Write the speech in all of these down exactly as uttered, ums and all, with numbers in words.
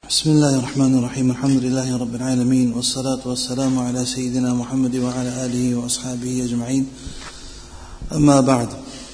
بسم الله الرحمن الرحيم الحمد لله رب العالمين والصلاة والسلام على سيدنا محمد وعلى آله وأصحابه أجمعين أما بعد.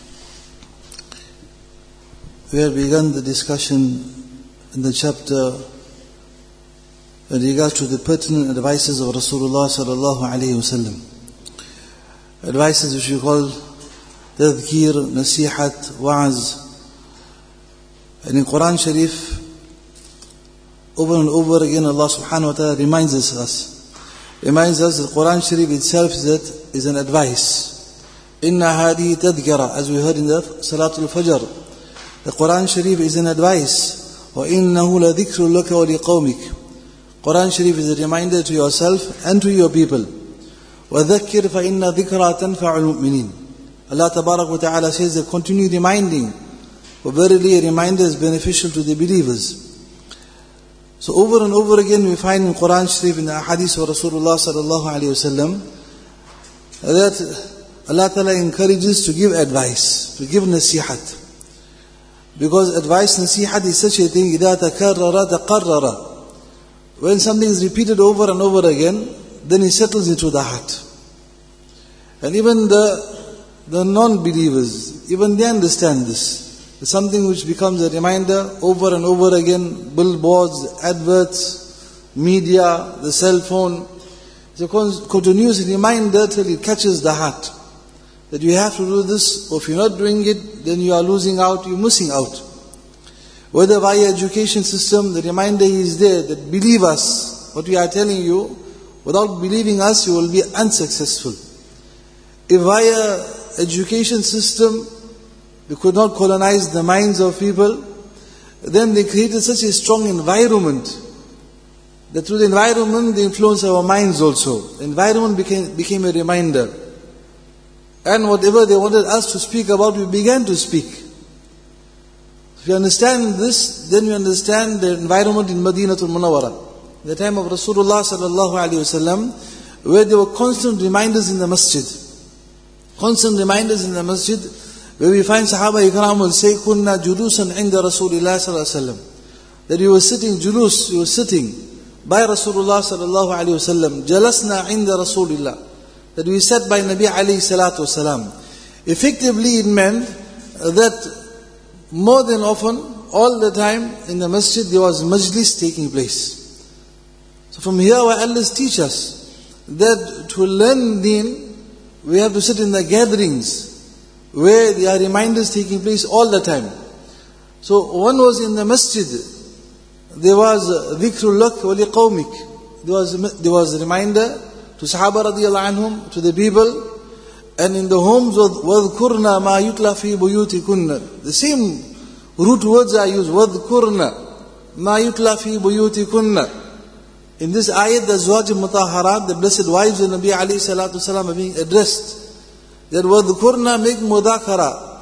We have begun the discussion in the chapter in regard to the pertinent advices of Rasulullah sallallahu alayhi wasallam. Advices which we call tadhkir, nasihat, wa'az. And in Quran Sharif, over and over again, Allah subhanahu wa ta'ala reminds us, reminds us that Quran Sharif itself is, that, is an advice. Inna hadi tadhkira, as we heard in the Salatul Fajr. The Quran Sharif is an advice. Wa innahu la dhikru laka wa liqawmik. Quran Sharif is a reminder to yourself and to your people. Wa dhakkir fa inna dhikra tanfa'ul mu'minin. Allah tabarak wa ta'ala says that continue reminding, for verily a reminder is beneficial to the believers. So over and over again we find in Quran Sharif, in the Ahadith of Rasulullah sallallahu alayhi wasallam, that Allah Ta'ala encourages to give advice, to give nasihat. Because advice, nasihat is such a thing, إِذَا تَكَرَّرَ تَقَرَّرَ. When something is repeated over and over again, then it settles into the heart. And even the, the non-believers, even they understand this. It's something which becomes a reminder over and over again, billboards, adverts, media, the cell phone. It's a continuous reminder till it catches the heart. That you have to do this, or if you're not doing it, then you are losing out, you're missing out. Whether via education system, the reminder is there that believe us, what we are telling you, without believing us, you will be unsuccessful. If via education system, we could not colonize the minds of people, then they created such a strong environment that through the environment they influence our minds also. The environment became, became a reminder. And whatever they wanted us to speak about, we began to speak. If you understand this, then you understand the environment in Madinatul Munawwara. The time of Rasulullah sallallahu alaihi wasallam, where there were constant reminders in the masjid. Constant reminders in the masjid, where we find Sahaba Ikram will say, Kunna julusan inda Rasulullah sallallahu alaihi wasallam. That you were sitting, julus, you were sitting by Rasulullah sallallahu alaihi wasallam. Jalasna inda Rasulullah. That we sat by Nabi alayhi salatu wasalam. Effectively it meant that more than often, all the time in the masjid there was majlis taking place. So from here our elders teach us that to learn deen, we have to sit in the gatherings where there are reminders taking place all the time. So one was in the masjid, there was dhikrul lak wa liqawmik. There was, there was a reminder to Sahaba radiyallahu anhum, to the people. And in the homes, وَذْكُرْنَا مَا يُتْلَى فِي بُيُوتِكُنَّ. The same root words are used, وَذْكُرْنَا مَا يُتْلَى فِي بُيُوتِكُنَّ. In this ayat, the Azwaj al-Mutahharat, the blessed wives of Nabi alayhi salatu wasalam are being addressed. That وَذْكُرْنَا make mudhakara.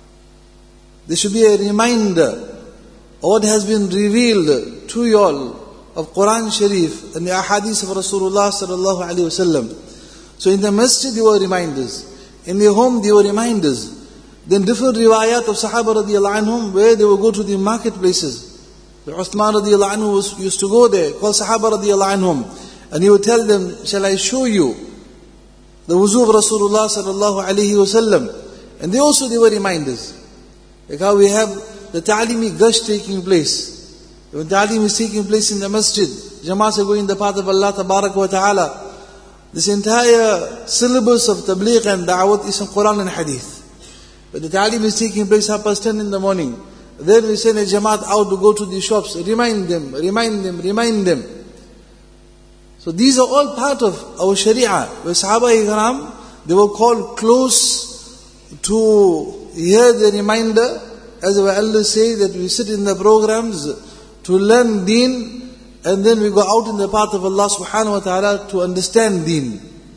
There should be a reminder of what has been revealed to you all of Quran Sharif and the Ahadith of Rasulullah sallallahu alaihi wasallam. So in the masjid there were reminders, in the home there were reminders. Then different riwayat of Sahaba radiyallahu anhum, where they would go to the marketplaces. The Uthman radiyallahu anhu was, used to go there, call Sahaba radiyallahu anhum, and he would tell them, shall I show you the wuzu of Rasulullah sallallahu alaihi wasallam? And they also, they were reminders. Like how we have the ta'limi gush taking place. When ta'lim is taking place in the masjid, Jamaats are going in the path of Allah tabarak wa ta'ala. This entire syllabus of tabligh and da'wat is in Quran and Hadith. But the ta'lim is taking place half past ten in the morning. Then we send a Jamaat out to go to the shops, remind them, remind them, remind them. So these are all part of our Sharia. Where Sahaba Ikram, they were called close to hear the reminder. As our elders say, that we sit in the programs to learn deen, and then we go out in the path of Allah subhanahu wa ta'ala to understand deen.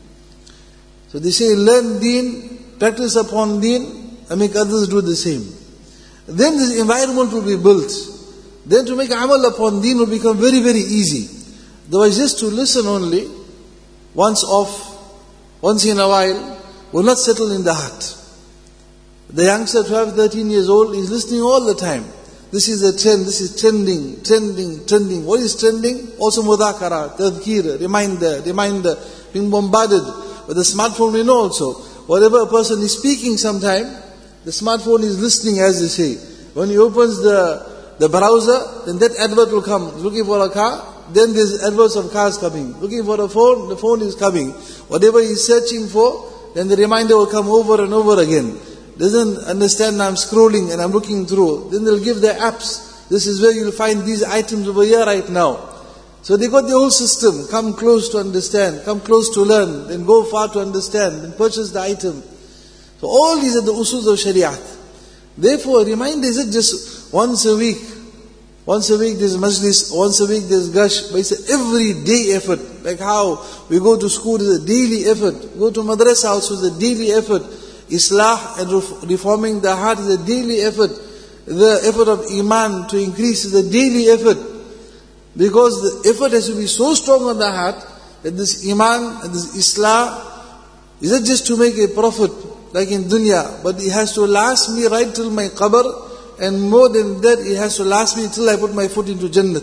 So they say, learn deen, practice upon deen, and make others do the same. Then this environment will be built. Then to make amal upon deen will become very, very easy. Otherwise just to listen only, once off, once in a while, will not settle in the heart. The youngster, twelve, thirteen years old, is listening all the time. This is a trend, this is trending, trending, trending. What is trending? Also mudhakara, tadhkir, reminder, reminder, being bombarded. With the smartphone we know also, whatever a person is speaking sometime, the smartphone is listening as they say. When he opens the, the browser, then that advert will come. Looking for a car, then there's adverts of cars coming. Looking for a phone, the phone is coming. Whatever he's searching for, then the reminder will come over and over again. Doesn't understand, I'm scrolling and I'm looking through. Then they'll give their apps. This is where you'll find these items over here right now. So they got the whole system. Come close to understand, come close to learn, then go far to understand, then purchase the item. So all these are the usuls of Shariat. Therefore, a reminder isn't just once a week. Once a week there's majlis, once a week there's gush, but it's an everyday effort. Like how we go to school is a daily effort. Go to madrasa also is a daily effort. Islah and reforming the heart is a daily effort. The effort of iman to increase is a daily effort. Because the effort has to be so strong on the heart that this iman and this islah is not just to make a profit like in dunya, but it has to last me right till my qabr. And more than that, it has to last me till I put my foot into Jannat.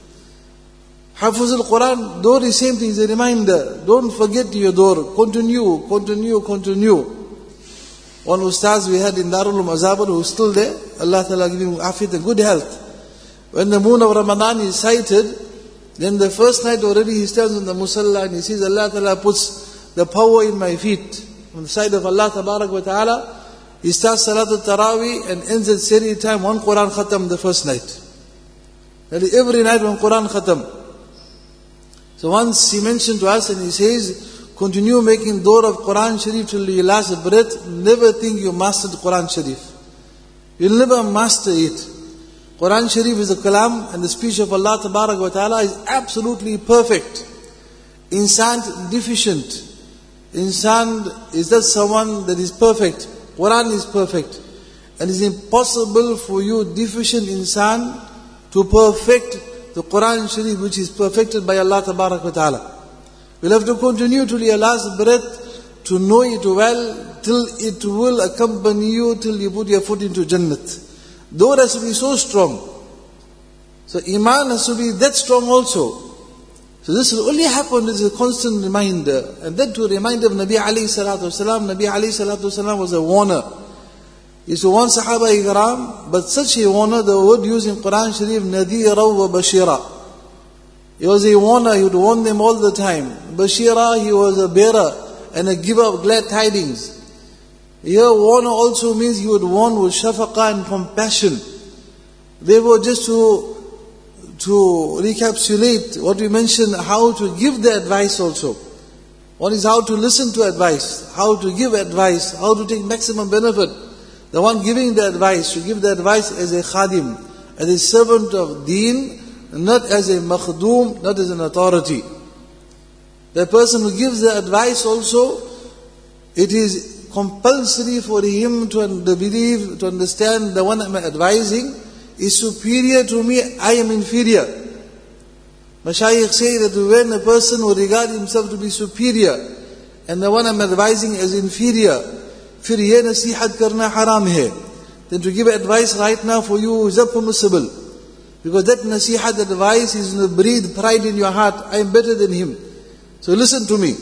Hafuz al-Quran, door is same thing, is a reminder. Don't forget your door. Continue, continue, continue. One ustaz we had in Darul Mazabar who is still there. Allah Ta'ala give him afiyat and good health. When the moon of Ramadan is sighted, then the first night already he stands on the musalla and he says, Allah Ta'ala puts the power in my feet. On the side of Allah Tabarak wa Ta'ala, he starts Salatul Taraweeh and ends at Seri time, one Quran Khatam the first night. Every night one Quran Khatam. So once he mentioned to us and he says, continue making door of Quran Sharif till your last breath. Never think you mastered Quran Sharif. You'll never master it. Quran Sharif is the kalam and the speech of Allah Tabarak wa Ta'ala is absolutely perfect. Insan deficient. Insan is that someone that is perfect. Quran is perfect. And it's impossible for you, deficient insan, to perfect the Quran Sharif which is perfected by Allah Tabarak wa Ta'ala. We'll have to continue till your last breath to know it well, till it will accompany you till you put your foot into Jannat. Though it has to be so strong. So Iman has to be that strong also. So this will only happen as a constant reminder. And then to remind of Nabi alayhi salatu wasalam, Nabi alayhi salatu wasalam was a warner. He used to warn Sahaba Ikram, but such a warner, the word used in Quran Sharif, Nadhira wa Bashira. He was a warner, he would warn them all the time. Bashira, he was a bearer and a giver of glad tidings. Here warner also means he would warn with shafaqah and compassion. Therefore, just to to recapitulate what we mentioned, how to give the advice also. One is how to listen to advice, how to give advice, how to take maximum benefit. The one giving the advice should give the advice as a khadim, as a servant of deen, not as a makhdum, not as an authority. The person who gives the advice also, it is compulsory for him to believe, to understand the one I'm advising is superior to me, I am inferior. Mashayikh say that when a person will regard himself to be superior and the one I'm advising as inferior, fir ye nasihat karna haram hai. Then to give advice right now for you is not permissible. Because that nasihat advice is to breathe pride in your heart, I am better than him. So listen to me.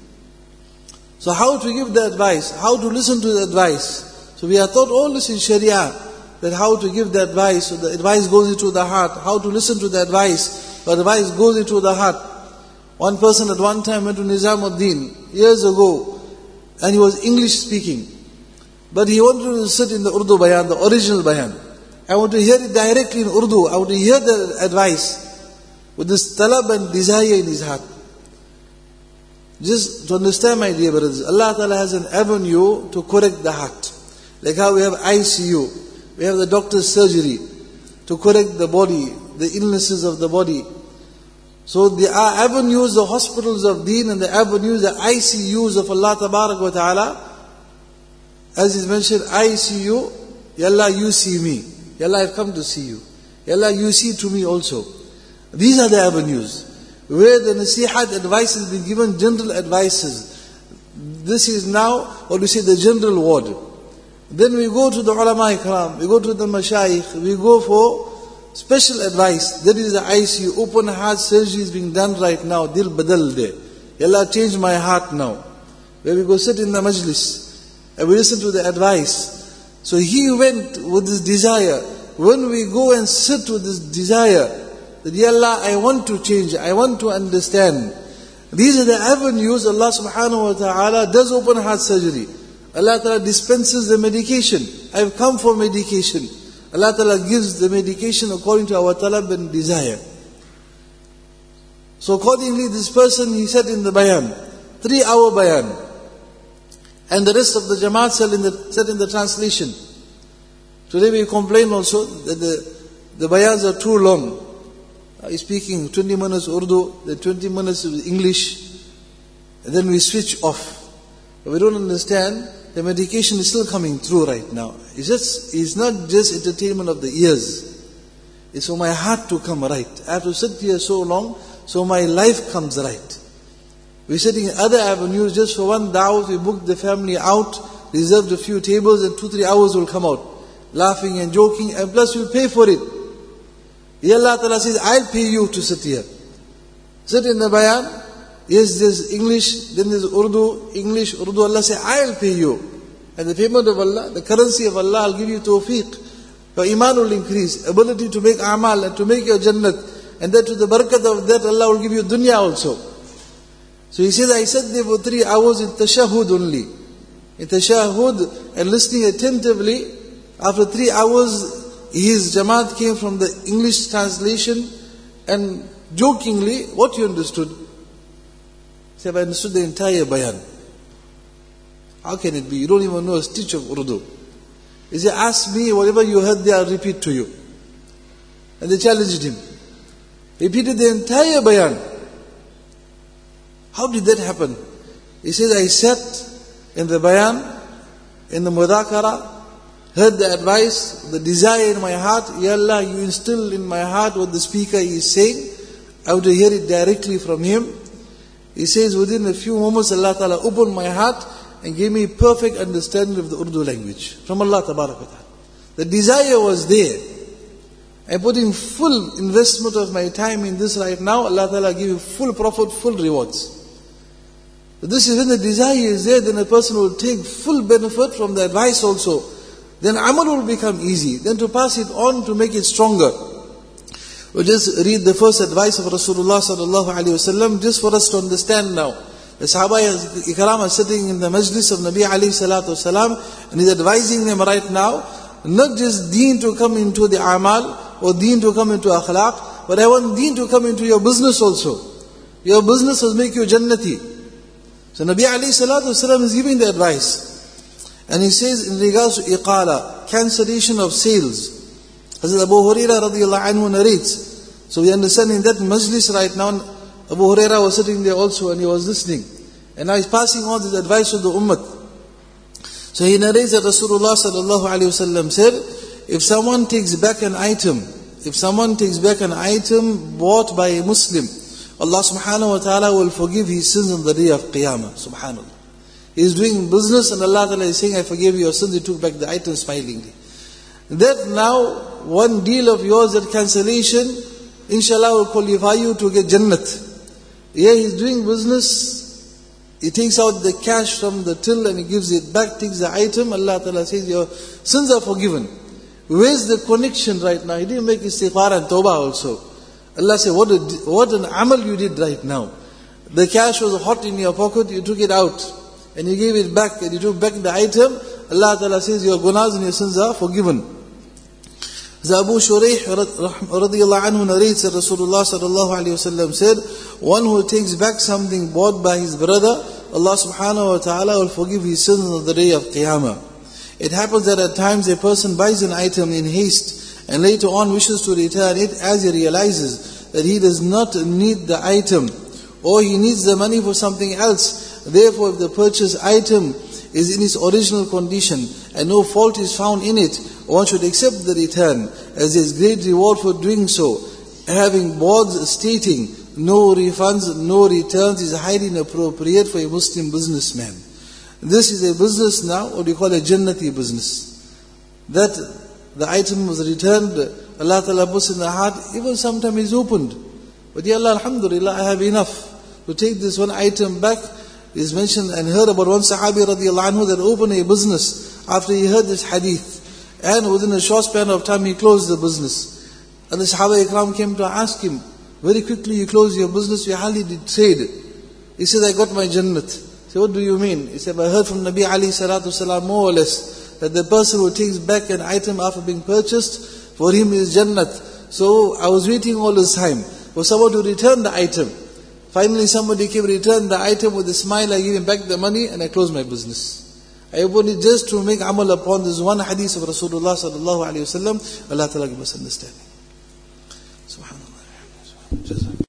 So how to give the advice, how to listen to the advice. So we are taught all this in Sharia, that how to give the advice, so the advice goes into the heart, how to listen to the advice, the advice goes into the heart. One person at one time went to Nizamuddin, years ago, and he was English speaking. But he wanted to sit in the Urdu bayan, the original bayan. I want to hear it directly in Urdu, I want to hear the advice, with this talab and desire in his heart. Just to understand, my dear brothers, Allah Ta'ala has an avenue to correct the heart. Like how we have I C U, we have the doctor's surgery to correct the body, the illnesses of the body. So there are avenues, the hospitals of deen and the avenues, the I C Us of Allah Tabarak wa Ta'ala. As is mentioned, I see you, Ya Allah, you see me. Ya Allah, I've come to see you. Ya Allah, you see to me also. These are the avenues where the nasihat advice has been given, general advices. This is now what we say the general ward. Then we go to the ulama ikram, we go to the mashayikh, we go for special advice. That is the I C U, open heart surgery is being done right now, dil badal de. Allah change my heart now. Where we go sit in the majlis, and we listen to the advice. So he went with this desire. When we go and sit with this desire, that Ya Allah, I want to change, I want to understand. These are the avenues Allah subhanahu wa ta'ala does open heart surgery. Allah ta'ala dispenses the medication. I've come for medication. Allah ta'ala gives the medication according to our talab and desire. So accordingly, this person, he said in the bayan, three hour bayan. And the rest of the Jamaat said in the, said in the translation. Today we complain also that the, the bayans are too long. He's speaking twenty minutes Urdu, then twenty minutes English, and then we switch off. But we don't understand, the medication is still coming through right now. It's just, it's not just entertainment of the ears. It's for my heart to come right. I have to sit here so long, so my life comes right. We're sitting in other avenues, just for one da'wah, we booked the family out, reserved a few tables, and two, three hours will come out. Laughing and joking, and plus we'll pay for it. Ya Allah Ta'ala says, I'll pay you to sit here. Sit in the bayan. Yes, there's English, then there's Urdu, English, Urdu. Allah says, I'll pay you. And the payment of Allah, the currency of Allah, I'll give you tawfiq. Your iman will increase, ability to make amal and to make your jannat. And that to the barakat of that, Allah will give you dunya also. So he says, I sat there for three hours in tashahud only. In tashahud and listening attentively. After three hours, his Jamaat came from the English translation and jokingly, what you understood? He said, I understood the entire bayan. How can it be? You don't even know a stitch of Urdu. He said, ask me whatever you heard there, I'll repeat to you. And they challenged him. Repeated the entire bayan. How did that happen? He says, I sat in the bayan, in the mudhakara, heard the advice, the desire in my heart. Ya Allah, you instill in my heart what the speaker is saying. I would hear it directly from him. He says, within a few moments, Allah Ta'ala opened my heart and gave me perfect understanding of the Urdu language. From Allah Ta'ala. The desire was there. I put in full investment of my time in this right now. Allah Ta'ala give you full profit, full rewards. But this is when the desire is there, then a person will take full benefit from the advice also. Then amal will become easy. Then to pass it on, to make it stronger. We'll just read the first advice of Rasulullah sallallahu alaihi wasallam, just for us to understand now. The Sahaba Ikram are sitting in the majlis of Nabi alayhi salatu wasalam, and he's advising them right now, not just deen to come into the amal, or deen to come into akhlaq, but I want deen to come into your business also. Your business will make you jannati. So Nabi alayhi salatu wasalam is giving the advice. And he says in regards to iqala, cancellation of sales. Hazrat Abu Hurairah radiyallahu anhu narrates. So we understand in that majlis right now, Abu Hurairah was sitting there also and he was listening. And now he's passing on this advice to the ummah. So he narrates that Rasulullah sallallahu alayhi wasallam said, if someone takes back an item, if someone takes back an item bought by a Muslim, Allah subhanahu wa ta'ala will forgive his sins on the day of Qiyamah. Subhanallah. He's doing business and Allah Ta'ala is saying, I forgive your sins. He took back the item smilingly. That now, one deal of yours, that cancellation, inshallah will qualify you to get Jannat. Yeah, he's doing business. He takes out the cash from the till and he gives it back, takes the item. Allah Ta'ala says, your sins are forgiven. Where's the connection right now? He didn't make istighfar and tawbah also. Allah said, what, a, what an amal you did right now. The cash was hot in your pocket, you took it out. And you gave it back, and you took back the item. Allah Ta'ala says, your gunas and your sins are forgiven. The Abu Shuraih radiyallahu anhu narrates that Rasulullah sallallahu alayhi wasallam said, one who takes back something bought by his brother, Allah subhanahu wa ta'ala will forgive his sins on the day of Qiyamah. It happens that at times a person buys an item in haste, and later on wishes to return it as he realizes that he does not need the item, or he needs the money for something else. Therefore, if the purchased item is in its original condition and no fault is found in it, one should accept the return, as there is great reward for doing so. Having boards stating no refunds, no returns is highly inappropriate for a Muslim businessman. This is a business now, what we call a Jannati business. That the item was returned, Allah Ta'ala puts in the heart, even sometimes is opened. But ya Allah, alhamdulillah, I have enough to take this one item back. Is mentioned and heard about one Sahabi radiallahu anhu that opened a business after he heard this hadith. And within a short span of time he closed the business. And the Sahaba Ikram came to ask him, very quickly you closed your business, you hardly did trade. He said, I got my Jannat. He said, what do you mean? He said, I heard from Nabi alayhi salatu salam more or less, that the person who takes back an item after being purchased, for him is Jannat. So I was waiting all this time for someone to return the item. Finally somebody came, returned the item with a smile, I gave him back the money and I closed my business. I opened it just to make amal upon this one hadith of Rasulullah sallallahu alayhi wa sallam. Allah Ta'ala give us understanding. Subhanallah.